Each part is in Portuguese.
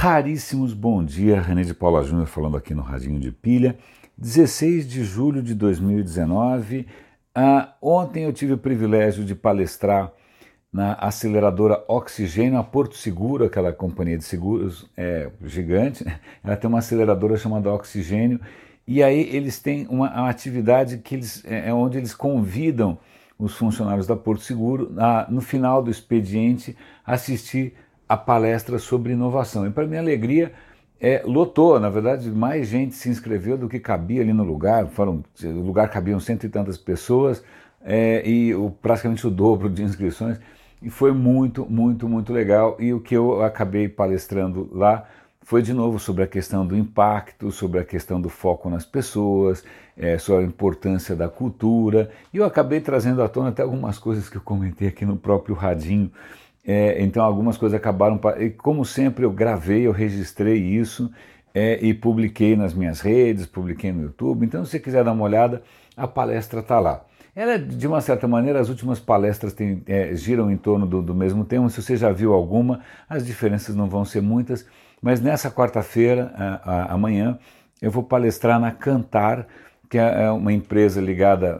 Raríssimos bom dia, René de Paula Júnior falando aqui no Radinho de Pilha, 16 de julho de 2019. Ontem eu tive o privilégio de palestrar na aceleradora Oxigênio, a Porto Seguro, aquela companhia de seguros gigante, né? Ela tem uma aceleradora chamada Oxigênio, e aí eles têm uma atividade que onde eles convidam os funcionários da Porto Seguro no final do expediente assistir a palestra sobre inovação. E para minha alegria, lotou, na verdade, mais gente se inscreveu do que cabia ali no lugar. O lugar cabiam cento e tantas pessoas praticamente o dobro de inscrições. E foi muito, muito, muito legal. E o que eu acabei palestrando lá foi de novo sobre a questão do impacto, sobre a questão do foco nas pessoas, sobre a importância da cultura. E eu acabei trazendo à tona até algumas coisas que eu comentei aqui no próprio Radinho. Então algumas coisas acabaram, e como sempre eu gravei, eu registrei isso e publiquei nas minhas redes, publiquei no YouTube. Então se você quiser dar uma olhada, a palestra está lá. Ela, de uma certa maneira, as últimas palestras giram em torno do mesmo tema. Se você já viu alguma, as diferenças não vão ser muitas, mas nessa quarta-feira, amanhã, eu vou palestrar na Kantar, que é uma empresa ligada,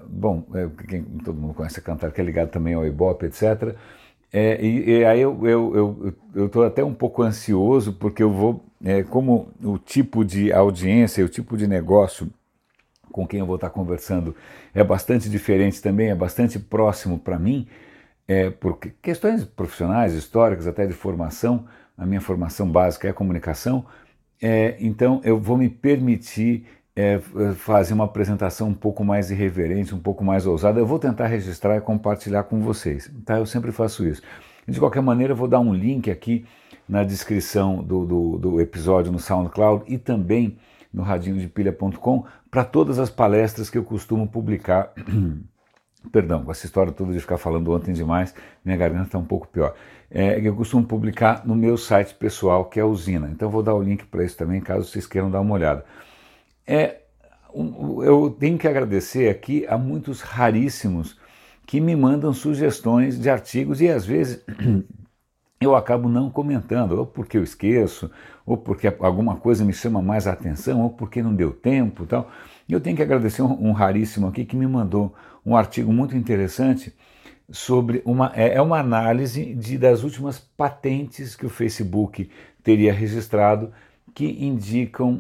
todo mundo conhece a Kantar, que é ligada também ao Ibope, etc., e aí eu estou até um pouco ansioso, porque eu vou, como o tipo de audiência e o tipo de negócio com quem eu vou estar conversando é bastante diferente também, é bastante próximo para mim, por questões profissionais, históricas, até de formação. A minha formação básica é comunicação, então eu vou me permitir fazer uma apresentação um pouco mais irreverente, um pouco mais ousada. Eu vou tentar registrar e compartilhar com vocês, tá? Eu sempre faço isso. De qualquer maneira, eu vou dar um link aqui na descrição do episódio no SoundCloud e também no radinhodepilha.com para todas as palestras que eu costumo publicar. Perdão, com essa história toda de ficar falando ontem demais, minha garganta está um pouco pior. Eu costumo publicar no meu site pessoal, que é a Usina. Então vou dar o link para isso também, caso vocês queiram dar uma olhada. Eu tenho que agradecer aqui a muitos raríssimos que me mandam sugestões de artigos e às vezes eu acabo não comentando, ou porque eu esqueço, ou porque alguma coisa me chama mais a atenção, ou porque não deu tempo e tal. E eu tenho que agradecer um raríssimo aqui que me mandou um artigo muito interessante sobre uma análise das últimas patentes que o Facebook teria registrado, que indicam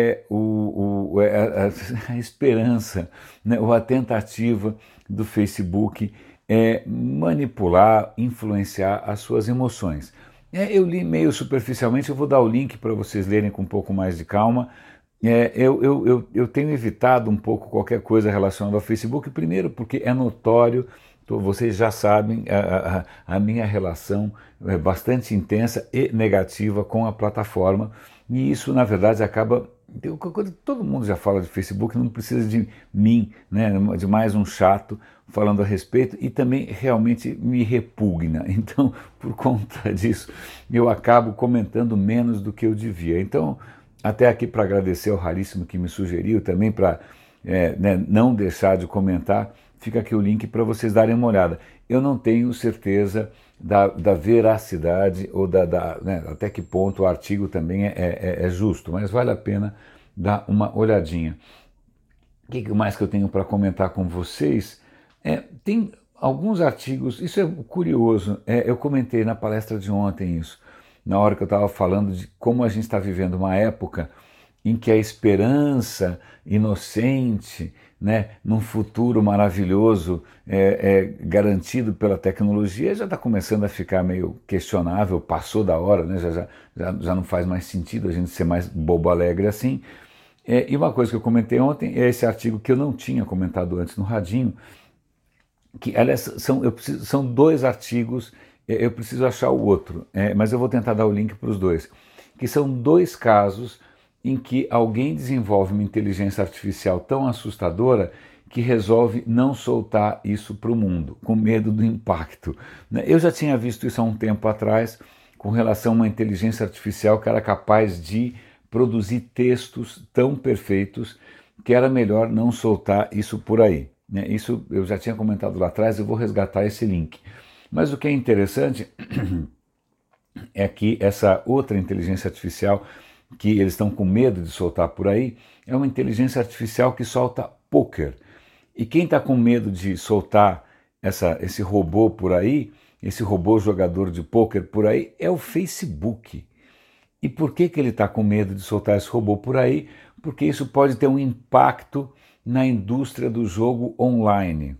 a esperança, né, ou a tentativa do Facebook manipular, influenciar as suas emoções. Eu li meio superficialmente, eu vou dar o link para vocês lerem com um pouco mais de calma. Eu tenho evitado um pouco qualquer coisa relacionada ao Facebook, primeiro porque é notório, vocês já sabem, a minha relação é bastante intensa e negativa com a plataforma, e isso na verdade acaba, todo mundo já fala de Facebook, não precisa de mim, né, de mais um chato falando a respeito, e também realmente me repugna. Então, por conta disso, eu acabo comentando menos do que eu devia. Então, até aqui para agradecer ao raríssimo que me sugeriu também para não deixar de comentar, fica aqui o link para vocês darem uma olhada. Eu não tenho certeza da veracidade ou até que ponto o artigo também é justo, mas vale a pena dar uma olhadinha. O que mais que eu tenho para comentar com vocês? Tem alguns artigos, isso é curioso, eu comentei na palestra de ontem isso, na hora que eu estava falando de como a gente está vivendo uma época em que a esperança inocente, né, num futuro maravilhoso garantido pela tecnologia já está começando a ficar meio questionável, passou da hora, né, já não faz mais sentido a gente ser mais bobo alegre assim. E uma coisa que eu comentei ontem é esse artigo que eu não tinha comentado antes no Radinho, que aliás são dois artigos, eu preciso achar o outro, mas eu vou tentar dar o link para os dois, que são dois casos em que alguém desenvolve uma inteligência artificial tão assustadora que resolve não soltar isso para o mundo, com medo do impacto. Eu já tinha visto isso há um tempo atrás, com relação a uma inteligência artificial que era capaz de produzir textos tão perfeitos que era melhor não soltar isso por aí. Isso eu já tinha comentado lá atrás, eu vou resgatar esse link. Mas o que é interessante é que essa outra inteligência artificial que eles estão com medo de soltar por aí é uma inteligência artificial que solta poker. E quem está com medo de soltar esse robô por aí, esse robô jogador de pôquer por aí, é o Facebook. E por que ele está com medo de soltar esse robô por aí? Porque isso pode ter um impacto na indústria do jogo online.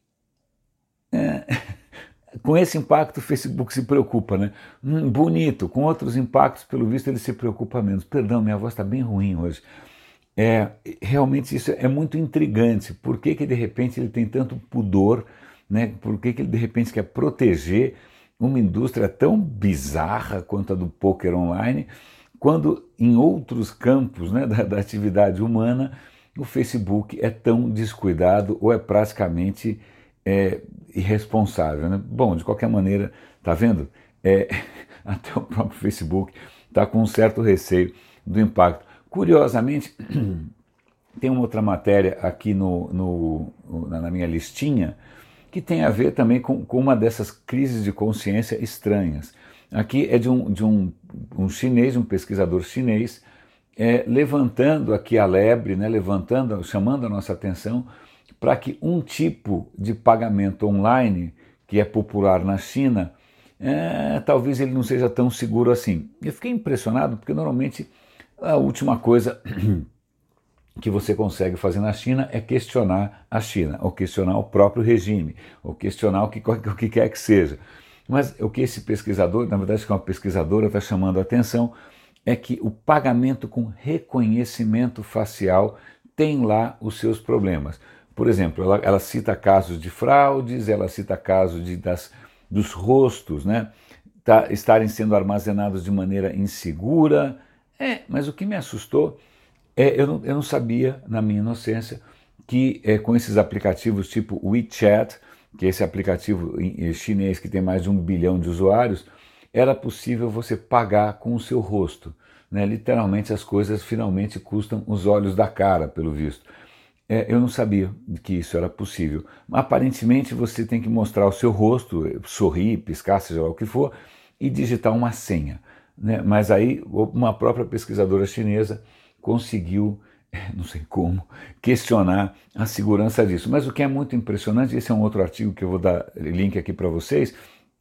Com esse impacto o Facebook se preocupa, né? Bonito, com outros impactos, pelo visto, ele se preocupa menos. Perdão, minha voz está bem ruim hoje. Realmente isso é muito intrigante. Por que de repente ele tem tanto pudor, né? Por que ele de repente quer proteger uma indústria tão bizarra quanto a do poker online, quando em outros campos, né, da atividade humana o Facebook é tão descuidado ou é praticamente irresponsável, né? Bom, de qualquer maneira, tá vendo? Até o próprio Facebook está com um certo receio do impacto. Curiosamente, tem uma outra matéria aqui na minha listinha que tem a ver também com uma dessas crises de consciência estranhas. Aqui é de um chinês, um pesquisador chinês, levantando aqui a lebre, né, chamando a nossa atenção para que um tipo de pagamento online que é popular na China, talvez ele não seja tão seguro assim. Eu fiquei impressionado porque normalmente a última coisa que você consegue fazer na China é questionar a China, ou questionar o próprio regime, ou questionar o que quer que seja. Mas o que esse pesquisador, na verdade que é uma pesquisadora, está chamando a atenção, é que o pagamento com reconhecimento facial tem lá os seus problemas. Por exemplo, ela cita casos de fraudes, ela cita casos dos rostos, né, estarem sendo armazenados de maneira insegura. Mas o que me assustou eu não sabia, na minha inocência, que com esses aplicativos tipo WeChat, que é esse aplicativo chinês que tem mais de 1 bilhão de usuários, era possível você pagar com o seu rosto, né? Literalmente as coisas finalmente custam os olhos da cara, pelo visto. Eu não sabia que isso era possível. Aparentemente você tem que mostrar o seu rosto, sorrir, piscar, seja lá o que for, e digitar uma senha, né? Mas aí uma própria pesquisadora chinesa conseguiu, não sei como, questionar a segurança disso. Mas o que é muito impressionante, esse é um outro artigo que eu vou dar link aqui para vocês,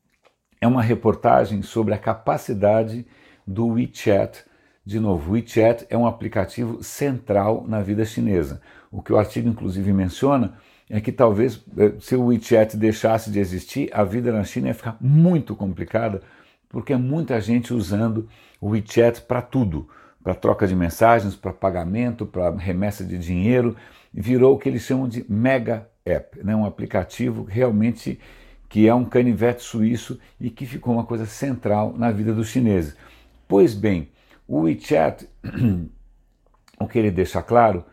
é uma reportagem sobre a capacidade do WeChat. De novo, o WeChat é um aplicativo central na vida chinesa. O que o artigo inclusive menciona é que talvez se o WeChat deixasse de existir, a vida na China ia ficar muito complicada, porque é muita gente usando o WeChat para tudo, para troca de mensagens, para pagamento, para remessa de dinheiro, virou o que eles chamam de mega app, né? Um aplicativo realmente que é um canivete suíço e que ficou uma coisa central na vida dos chineses. Pois bem, o WeChat, o que ele deixa claro,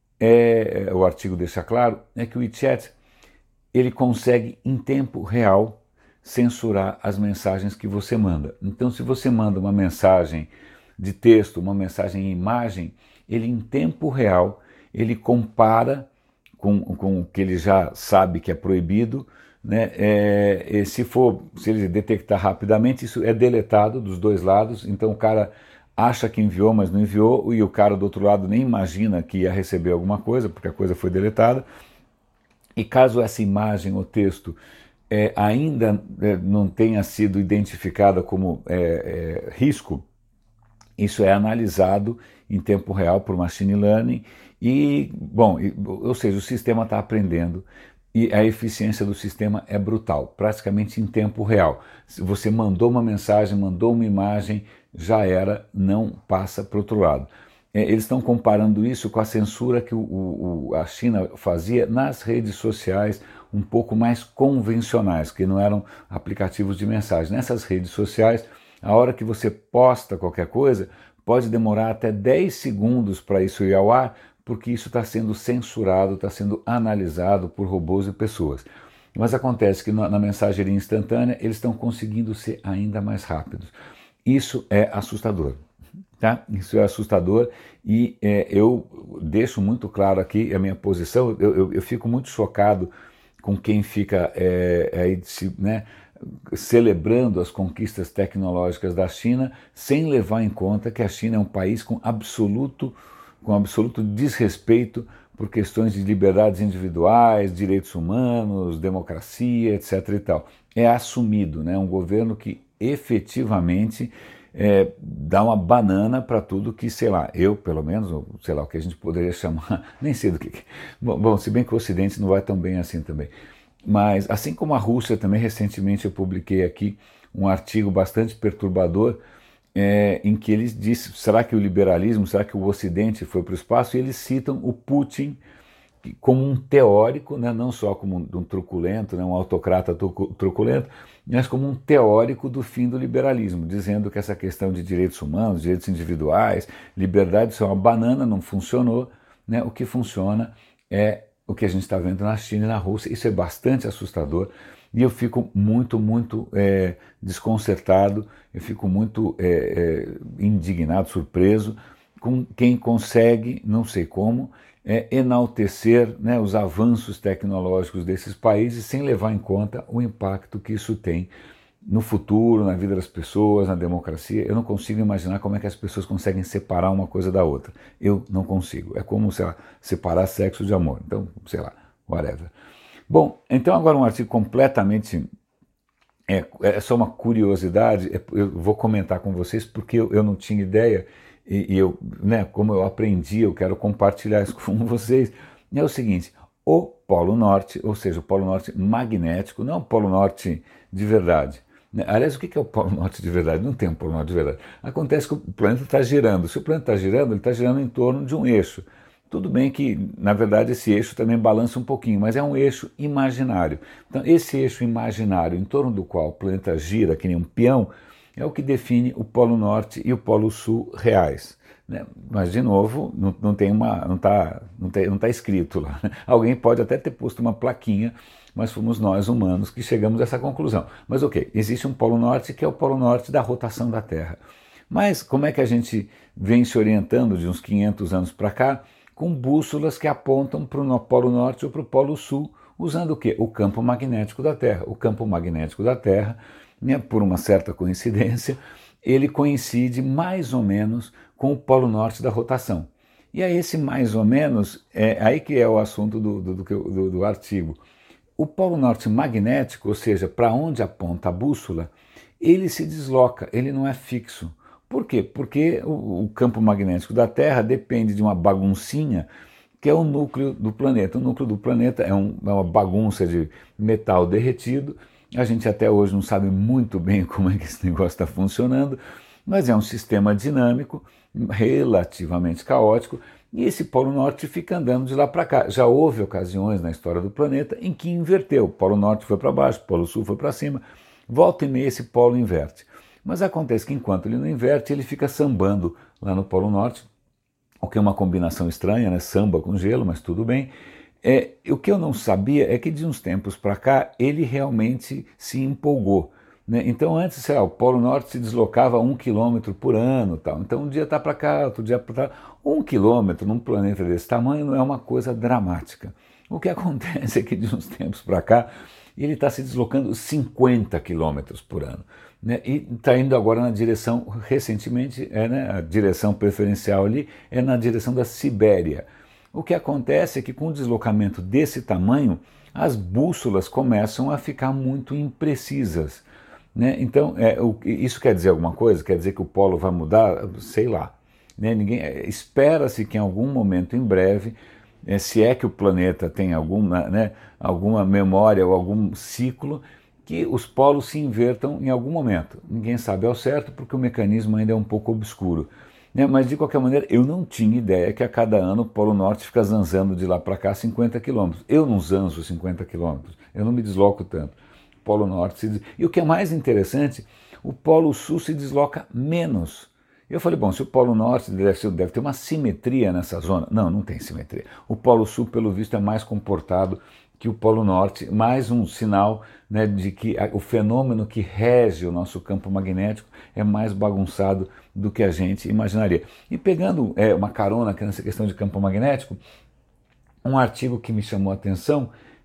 o artigo deixa claro, é que o WeChat ele consegue em tempo real censurar as mensagens que você manda. Então, se você manda uma mensagem de texto, uma mensagem em imagem, ele em tempo real, ele compara com o que ele já sabe que é proibido, né? Se ele detectar rapidamente, isso é deletado dos dois lados, então o cara acha que enviou, mas não enviou, e o cara do outro lado nem imagina que ia receber alguma coisa, porque a coisa foi deletada. E caso essa imagem ou texto ainda não tenha sido identificada como risco, isso é analisado em tempo real por machine learning ou seja, o sistema está aprendendo e a eficiência do sistema é brutal, praticamente em tempo real. Se você mandou uma mensagem, mandou uma imagem, já era, não passa para o outro lado. Eles estão comparando isso com a censura que a China fazia nas redes sociais um pouco mais convencionais, que não eram aplicativos de mensagem. Nessas redes sociais, a hora que você posta qualquer coisa, pode demorar até 10 segundos para isso ir ao ar, porque isso está sendo censurado, está sendo analisado por robôs e pessoas. Mas acontece que na mensageria instantânea eles estão conseguindo ser ainda mais rápidos. Isso é assustador. Tá? Isso é assustador e eu deixo muito claro aqui a minha posição. Eu fico muito chocado com quem fica né, celebrando as conquistas tecnológicas da China, sem levar em conta que a China é um país com absoluto desrespeito por questões de liberdades individuais, direitos humanos, democracia, etc. e tal. É assumido, né? Um governo que efetivamente dá uma banana para tudo que, sei lá, eu pelo menos, ou sei lá, o que a gente poderia chamar, nem sei do que. Bom, se bem que o Ocidente não vai tão bem assim também. Mas, assim como a Rússia também, recentemente eu publiquei aqui um artigo bastante perturbador, em que eles dizem, será que o liberalismo, será que o Ocidente foi para o espaço? E eles citam o Putin como um teórico, né, não só como um truculento, né, um autocrata truculento, mas como um teórico do fim do liberalismo, dizendo que essa questão de direitos humanos, direitos individuais, liberdade, isso é uma banana, não funcionou, né, o que funciona é o que a gente está vendo na China e na Rússia. Isso é bastante assustador e eu fico muito desconcertado, eu fico muito indignado, surpreso com quem consegue, não sei como, enaltecer, né, os avanços tecnológicos desses países sem levar em conta o impacto que isso tem no futuro, na vida das pessoas, na democracia. Eu não consigo imaginar como é que as pessoas conseguem separar uma coisa da outra. Eu não consigo. É como, sei lá, separar sexo de amor. Então, sei lá, whatever. Bom, então agora um artigo completamente... É só uma curiosidade, eu vou comentar com vocês porque eu não tinha ideia e eu, né, como eu aprendi, eu quero compartilhar isso com vocês. É o seguinte, o Polo Norte, ou seja, o Polo Norte magnético, não o Polo Norte de verdade. Aliás, o que é o Polo Norte de verdade? Não tem um Polo Norte de verdade. Acontece que o planeta está girando. Se o planeta está girando, ele está girando em torno de um eixo. Tudo bem que, na verdade, esse eixo também balança um pouquinho, mas é um eixo imaginário. Então, esse eixo imaginário em torno do qual o planeta gira, que nem um peão, é o que define o Polo Norte e o Polo Sul reais. Né? Mas, de novo, não está escrito lá. Alguém pode até ter posto uma plaquinha, mas fomos nós, humanos, que chegamos a essa conclusão. Mas, ok, existe um Polo Norte que é o Polo Norte da rotação da Terra. Mas como é que a gente vem se orientando de uns 500 anos para cá? Com bússolas que apontam para o Polo Norte ou para o Polo Sul, usando o quê? O campo magnético da Terra. O campo magnético da Terra, né, por uma certa coincidência, ele coincide mais ou menos com o Polo Norte da rotação. E aí esse mais ou menos, aí que é o assunto do artigo. O Polo Norte magnético, ou seja, para onde aponta a bússola, ele se desloca, ele não é fixo. Por quê? Porque o campo magnético da Terra depende de uma baguncinha que é o núcleo do planeta. O núcleo do planeta é uma bagunça de metal derretido. A gente até hoje não sabe muito bem como é que esse negócio está funcionando, mas é um sistema dinâmico, relativamente caótico, e esse Polo Norte fica andando de lá para cá. Já houve ocasiões na história do planeta em que inverteu. O Polo Norte foi para baixo, o Polo Sul foi para cima. Volta e meia esse polo inverte. Mas acontece que enquanto ele não inverte, ele fica sambando lá no Polo Norte, o que é uma combinação estranha, né? Samba com gelo, mas tudo bem. O que eu não sabia é que de uns tempos para cá ele realmente se empolgou. Né? Então antes, sei lá, o Polo Norte se deslocava 1 km por ano. Tal. Então um dia está para cá, outro dia para cá. 1 km num planeta desse tamanho não é uma coisa dramática. O que acontece é que de uns tempos para cá ele está se deslocando 50 km por ano. Né? E está indo agora na direção, recentemente, né, a direção preferencial ali é na direção da Sibéria. O que acontece é que com um deslocamento desse tamanho, as bússolas começam a ficar muito imprecisas. Né? Então, isso quer dizer alguma coisa? Quer dizer que o polo vai mudar? Sei lá. Né? Espera-se que em algum momento, em breve, se é que o planeta tem alguma memória ou algum ciclo, que os polos se invertam em algum momento. Ninguém sabe ao certo porque o mecanismo ainda é um pouco obscuro. Né? Mas, de qualquer maneira, eu não tinha ideia que a cada ano o Polo Norte fica zanzando de lá para cá 50 quilômetros. Eu não zanzo 50 quilômetros, eu não me desloco tanto. O Polo Norte E o que é mais interessante, o Polo Sul se desloca menos. Eu falei, bom, se o Polo Norte deve ter uma simetria nessa zona. Não, não tem simetria. O Polo Sul, pelo visto, é mais comportado que o Polo Norte, mais um sinal, né, de que o fenômeno que rege o nosso campo magnético é mais bagunçado do que a gente imaginaria. E pegando uma carona aqui nessa questão de campo magnético, um artigo que me chamou a atenção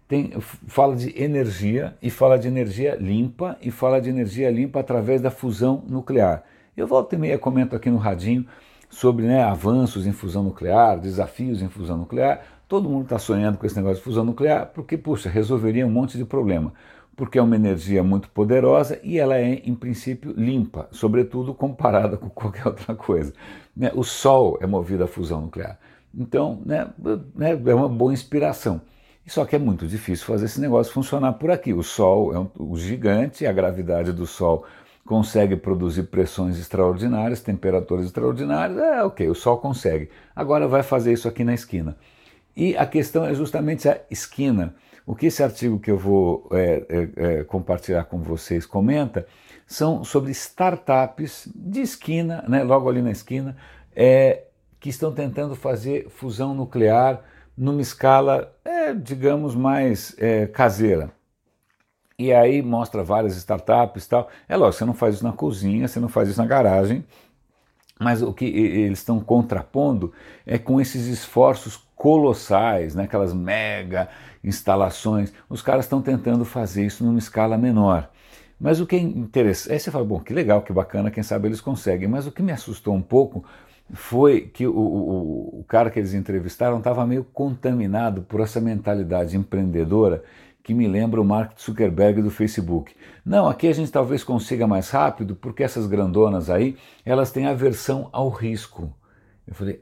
fala de energia, e fala de energia limpa, e fala de energia limpa através da fusão nuclear. Eu volto e meia comento aqui no Radinho sobre, né, avanços em fusão nuclear, desafios em fusão nuclear. Todo mundo está sonhando com esse negócio de fusão nuclear porque, puxa, resolveria um monte de problema. Porque é uma energia muito poderosa e ela é, em princípio, limpa, sobretudo comparada com qualquer outra coisa. Né? O Sol é movido à fusão nuclear. Então, é uma boa inspiração. Só que é muito difícil fazer esse negócio funcionar por aqui. O Sol é o gigante, a gravidade do Sol consegue produzir pressões extraordinárias, temperaturas extraordinárias, ok, o Sol consegue. Agora vai fazer isso aqui na esquina. E a questão é justamente a esquina. O que esse artigo que eu vou compartilhar com vocês comenta são sobre startups de esquina, né, logo ali na esquina, que estão tentando fazer fusão nuclear numa escala, digamos, mais caseira. E aí mostra várias startups e tal. É lógico, você não faz isso na cozinha, você não faz isso na garagem, mas o que eles estão contrapondo é com esses esforços colossais, né, aquelas mega instalações. Os caras estão tentando fazer isso numa escala menor. Mas o que é interessante, aí você fala, bom, que legal, que bacana, quem sabe eles conseguem. Mas o que me assustou um pouco foi que o cara que eles entrevistaram estava meio contaminado por essa mentalidade empreendedora que me lembra o Mark Zuckerberg do Facebook. Não, aqui a gente talvez consiga mais rápido porque essas grandonas aí, elas têm aversão ao risco. Eu falei,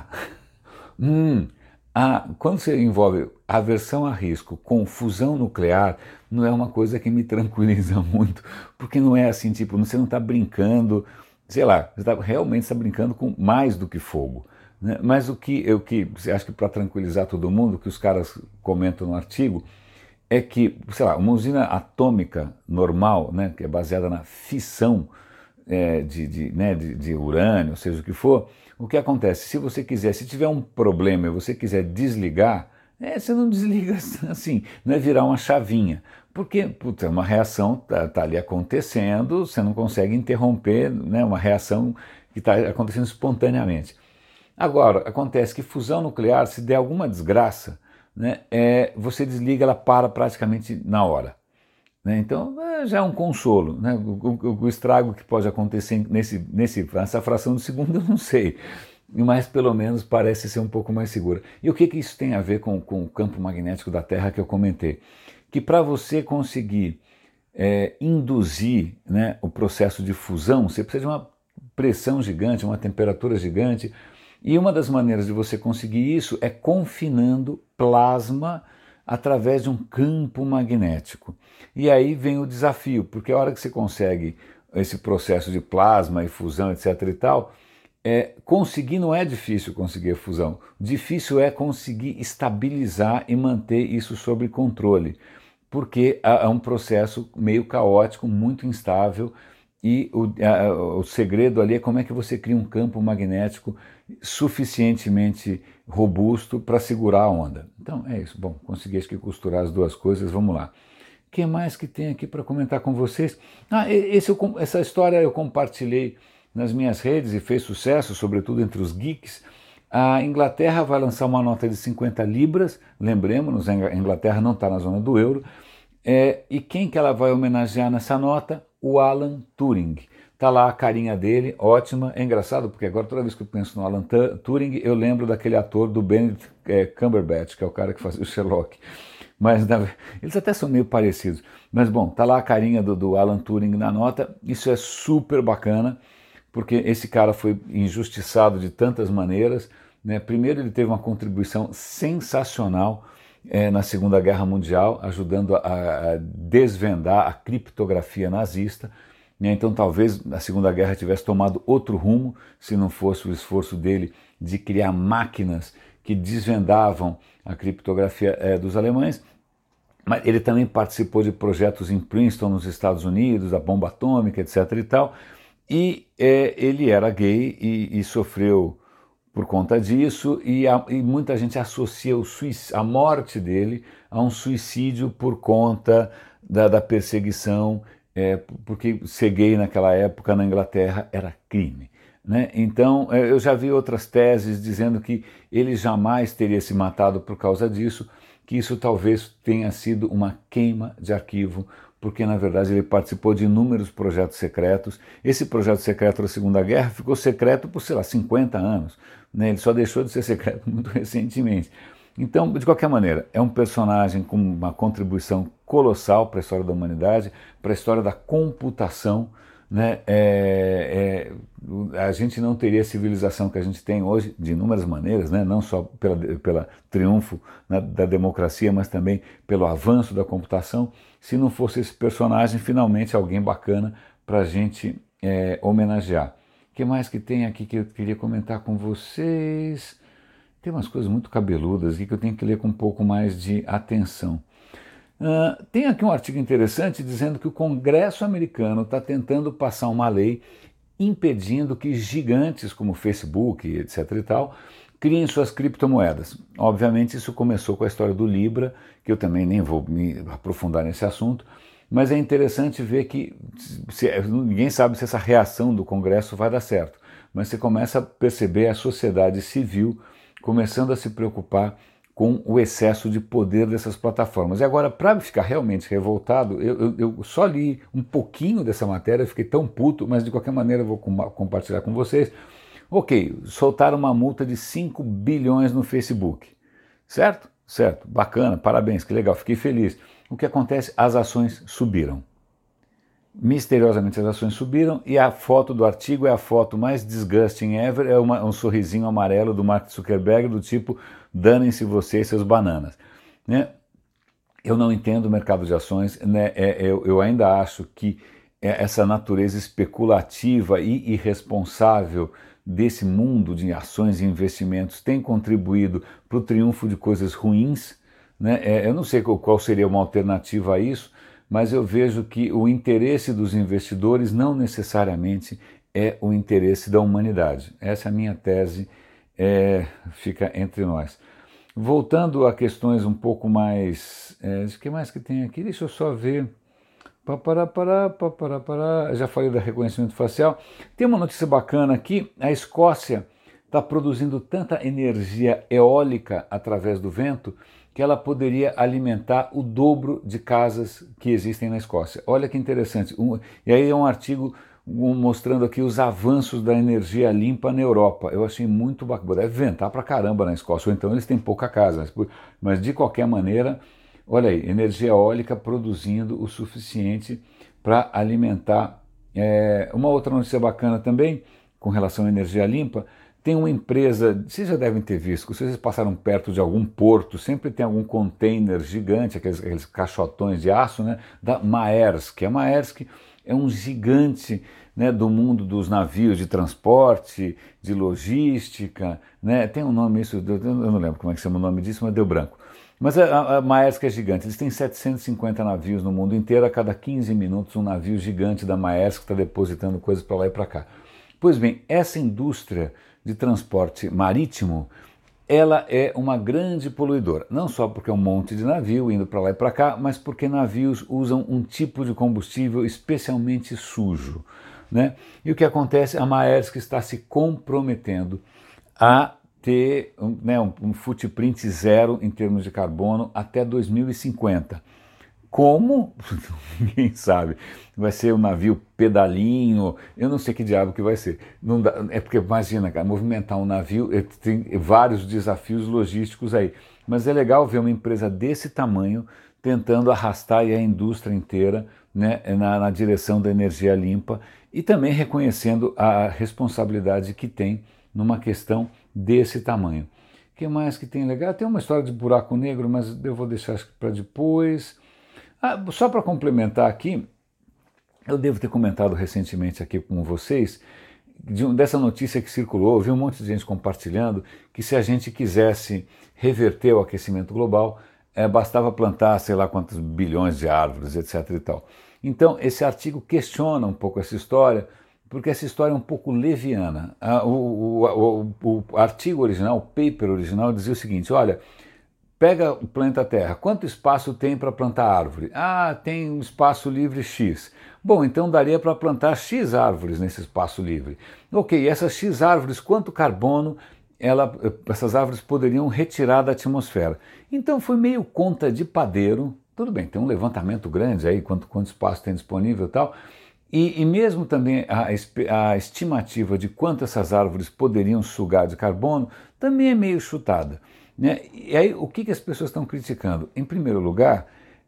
quando você envolve aversão a risco com fusão nuclear, não é uma coisa que me tranquiliza muito, porque não é assim, tipo, você não está brincando, sei lá, você realmente está brincando com mais do que fogo. Né? Mas o que acho que para tranquilizar todo mundo, o que os caras comentam no artigo, é que, sei lá, uma usina atômica normal, né, que é baseada na fissão de urânio, seja o que for, o que acontece? Se você quiser, se tiver um problema e você quiser desligar, você não desliga assim, não é virar uma chavinha, porque é uma reação tá ali acontecendo, você não consegue interromper, né, uma reação que está acontecendo espontaneamente. Agora, acontece que fusão nuclear, se der alguma desgraça, né, você desliga, ela para praticamente na hora. Né? Então já é um consolo. Né? O estrago que pode acontecer nessa fração de segundo eu não sei, mas pelo menos parece ser um pouco mais segura. E o que isso tem a ver com o campo magnético da Terra que eu comentei? Que para você conseguir induzir, né, o processo de fusão, você precisa de uma pressão gigante, uma temperatura gigante, e uma das maneiras de você conseguir isso é confinando plasma através de um campo magnético. E aí vem o desafio, porque a hora que você consegue esse processo de plasma e fusão, etc. e tal, conseguir não é difícil conseguir a fusão, difícil é conseguir estabilizar e manter isso sob controle, porque é um processo meio caótico, muito instável, e o segredo ali é como é que você cria um campo magnético suficientemente robusto para segurar a onda. Então é isso. Bom, consegui acho que costurar as duas coisas, vamos lá. O que mais que tem aqui para comentar com vocês? Essa história eu compartilhei nas minhas redes e fez sucesso, sobretudo entre os geeks. A Inglaterra vai lançar uma nota de 50 libras, lembremos-nos, a Inglaterra não está na zona do euro, e quem que ela vai homenagear nessa nota? O Alan Turing. Está lá a carinha dele, ótima. É engraçado porque agora toda vez que eu penso no Alan Turing, eu lembro daquele ator do Benedict Cumberbatch, que é o cara que fazia o Sherlock. Mas eles até são meio parecidos. Mas bom, está lá a carinha do Alan Turing na nota. Isso é super bacana, porque esse cara foi injustiçado de tantas maneiras. Né? Primeiro, ele teve uma contribuição sensacional na Segunda Guerra Mundial, ajudando a desvendar a criptografia nazista. Então talvez a Segunda Guerra tivesse tomado outro rumo se não fosse o esforço dele de criar máquinas que desvendavam a criptografia dos alemães. Mas ele também participou de projetos em Princeton, nos Estados Unidos, da bomba atômica, etc. e tal. E ele era gay e sofreu por conta disso, e muita gente associa a morte dele a um suicídio por conta da perseguição, porque ser gay naquela época na Inglaterra era crime. Né? Então eu já vi outras teses dizendo que ele jamais teria se matado por causa disso, que isso talvez tenha sido uma queima de arquivo, porque na verdade ele participou de inúmeros projetos secretos. Esse projeto secreto da Segunda Guerra ficou secreto por, sei lá, 50 anos, né? Ele só deixou de ser secreto muito recentemente. Então, de qualquer maneira, é um personagem com uma contribuição colossal para a história da humanidade, para a história da computação, né? A gente não teria a civilização que a gente tem hoje, de inúmeras maneiras, né? Não só pela triunfo, né, da democracia, mas também pelo avanço da computação, se não fosse esse personagem, finalmente alguém bacana para a gente homenagear. O que mais que tem aqui que eu queria comentar com vocês? Tem umas coisas muito cabeludas aqui que eu tenho que ler com um pouco mais de atenção. Tem aqui um artigo interessante dizendo que o Congresso americano está tentando passar uma lei impedindo que gigantes como Facebook, etc. e tal, criem suas criptomoedas. Obviamente isso começou com a história do Libra, que eu também nem vou me aprofundar nesse assunto, mas é interessante ver que ninguém sabe se essa reação do Congresso vai dar certo, mas você começa a perceber a sociedade civil começando a se preocupar com o excesso de poder dessas plataformas. E agora, para ficar realmente revoltado, eu só li um pouquinho dessa matéria, fiquei tão puto, mas de qualquer maneira eu vou compartilhar com vocês. Ok, soltaram uma multa de 5 bilhões no Facebook, certo? Certo, bacana, parabéns, que legal, fiquei feliz. O que acontece? As ações subiram. Misteriosamente as ações subiram e a foto do artigo é a foto mais disgusting ever, é um sorrisinho amarelo do Mark Zuckerberg do tipo, danem-se vocês, seus bananas. Né? Eu não entendo o mercado de ações, né? Eu ainda acho que essa natureza especulativa e irresponsável desse mundo de ações e investimentos tem contribuído para o triunfo de coisas ruins, né? Eu não sei qual seria uma alternativa a isso, mas eu vejo que o interesse dos investidores não necessariamente é o interesse da humanidade. Essa é a minha tese, fica entre nós. Voltando a questões um pouco mais... o que mais que tem aqui? Deixa eu só ver. Já falei do reconhecimento facial. Tem uma notícia bacana aqui. A Escócia está produzindo tanta energia eólica através do vento que ela poderia alimentar o dobro de casas que existem na Escócia. Olha que interessante. E aí é um artigo mostrando aqui os avanços da energia limpa na Europa. Eu achei muito bacana. Deve ventar pra caramba na Escócia, ou então eles têm pouca casa. Mas de qualquer maneira, olha aí, energia eólica produzindo o suficiente para alimentar. Uma outra notícia bacana também, com relação à energia limpa, tem uma empresa, vocês já devem ter visto, se vocês passaram perto de algum porto, sempre tem algum container gigante, aqueles caixotões de aço, né, da Maersk. A Maersk é um gigante, né, do mundo dos navios de transporte, de logística, né, tem um nome isso, eu não lembro como é que chama o nome disso, mas deu branco. Mas a Maersk é gigante, eles têm 750 navios no mundo inteiro, a cada 15 minutos um navio gigante da Maersk está depositando coisas para lá e para cá. Pois bem, essa indústria de transporte marítimo, ela é uma grande poluidora, não só porque é um monte de navio indo para lá e para cá, mas porque navios usam um tipo de combustível especialmente sujo, né? E o que acontece? A Maersk está se comprometendo a ter um footprint zero em termos de carbono até 2050. Como? Ninguém sabe. Vai ser um navio pedalinho, eu não sei que diabo que vai ser. Não dá, é porque imagina, cara, movimentar um navio, tem vários desafios logísticos aí. Mas é legal ver uma empresa desse tamanho tentando arrastar a indústria inteira, né, na direção da energia limpa e também reconhecendo a responsabilidade que tem numa questão desse tamanho. O que mais que tem legal? Tem uma história de buraco negro, mas eu vou deixar para depois. Só para complementar aqui, eu devo ter comentado recentemente aqui com vocês dessa notícia que circulou, vi um monte de gente compartilhando, que se a gente quisesse reverter o aquecimento global, bastava plantar sei lá quantos bilhões de árvores, etc. e tal. Então, esse artigo questiona um pouco essa história, porque essa história é um pouco leviana. O artigo original, o paper original, dizia o seguinte, olha, pega o planeta Terra, quanto espaço tem para plantar árvore? Tem um espaço livre X. Bom, então daria para plantar X árvores nesse espaço livre. Ok, essas X árvores, quanto carbono essas árvores poderiam retirar da atmosfera. Então foi meio conta de padeiro. Tudo bem, tem um levantamento grande aí, quanto espaço tem disponível e tal, e mesmo também a estimativa de quanto essas árvores poderiam sugar de carbono também é meio chutada, né? E aí o que as pessoas estão criticando? Em primeiro lugar,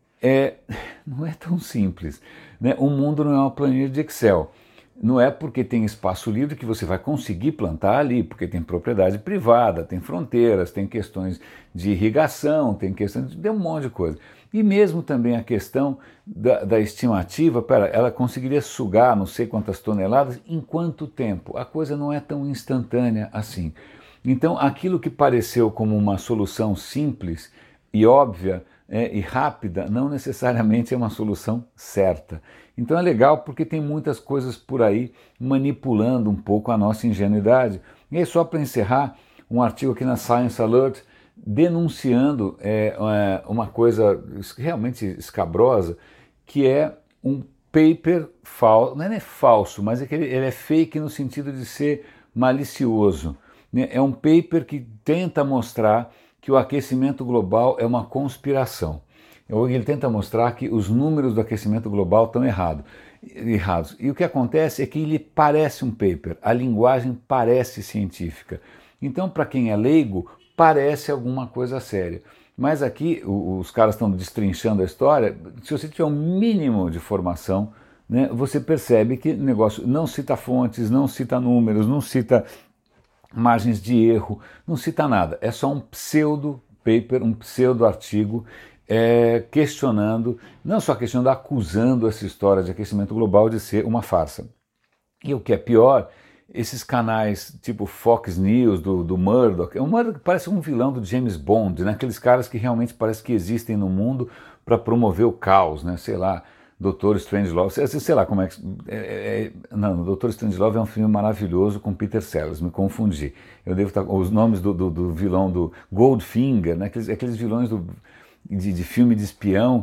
não é tão simples, né? O mundo não é uma planilha de Excel. Não é porque tem espaço livre que você vai conseguir plantar ali, porque tem propriedade privada, tem fronteiras, tem questões de irrigação, tem questões de um monte de coisa. E mesmo também a questão da estimativa, ela conseguiria sugar não sei quantas toneladas em quanto tempo? A coisa não é tão instantânea assim. Então aquilo que pareceu como uma solução simples e óbvia e rápida não necessariamente é uma solução certa. Então é legal porque tem muitas coisas por aí manipulando um pouco a nossa ingenuidade. E aí, só para encerrar, um artigo aqui na Science Alert denunciando uma coisa realmente escabrosa, que é um paper falso, não é falso, mas é que ele é fake no sentido de ser malicioso. É um paper que tenta mostrar que o aquecimento global é uma conspiração. Ele tenta mostrar que os números do aquecimento global estão errados. E o que acontece é que ele parece um paper, a linguagem parece científica. Então, para quem é leigo, parece alguma coisa séria. Mas aqui os caras estão destrinchando a história. Se você tiver um mínimo de formação, né, você percebe que o negócio não cita fontes, não cita números, não cita margens de erro, não cita nada. É só um pseudo paper, um pseudo artigo questionando, não só questionando, acusando essa história de aquecimento global de ser uma farsa. E o que é pior, esses canais tipo Fox News, do Murdoch, o Murdoch parece um vilão do James Bond, né? Aqueles caras que realmente parece que existem no mundo para promover o caos, né? Sei lá, Dr. Strangelove, sei lá como é que... não, Dr. Strangelove é um filme maravilhoso com Peter Sellers, me confundi. Eu devo estar... Os nomes do vilão do Goldfinger, né? Aqueles vilões de filme de espião,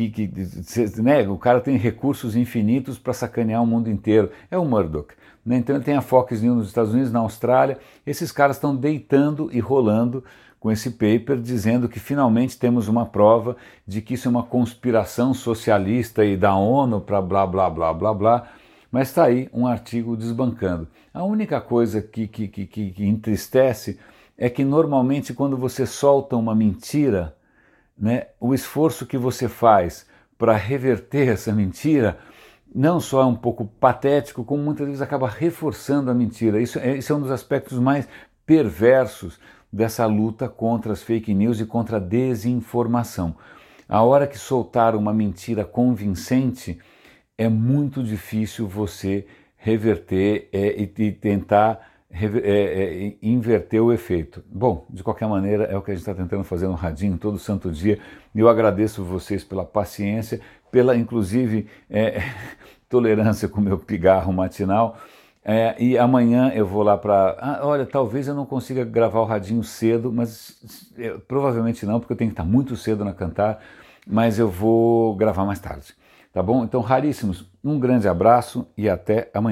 né? O cara tem recursos infinitos para sacanear o mundo inteiro. É o Murdoch. Né? Então ele tem a Fox News nos Estados Unidos, na Austrália. Esses caras estão deitando e rolando com esse paper, dizendo que finalmente temos uma prova de que isso é uma conspiração socialista e da ONU para blá, blá, blá, blá, blá. Mas está aí um artigo desbancando. A única coisa que entristece é que normalmente quando você solta uma mentira, né, o esforço que você faz para reverter essa mentira não só é um pouco patético, como muitas vezes acaba reforçando a mentira. Isso é um dos aspectos mais perversos dessa luta contra as fake news e contra a desinformação. A hora que soltar uma mentira convincente, é muito difícil você reverter e tentar inverter o efeito. Bom, de qualquer maneira, é o que a gente está tentando fazer no Radinho todo santo dia. Eu agradeço vocês pela paciência, pela, inclusive, tolerância com o meu pigarro matinal. E amanhã eu vou lá para... olha, talvez eu não consiga gravar o Radinho cedo, mas provavelmente não, porque eu tenho que estar muito cedo na Cantar, mas eu vou gravar mais tarde. Tá bom? Então, raríssimos, um grande abraço e até amanhã.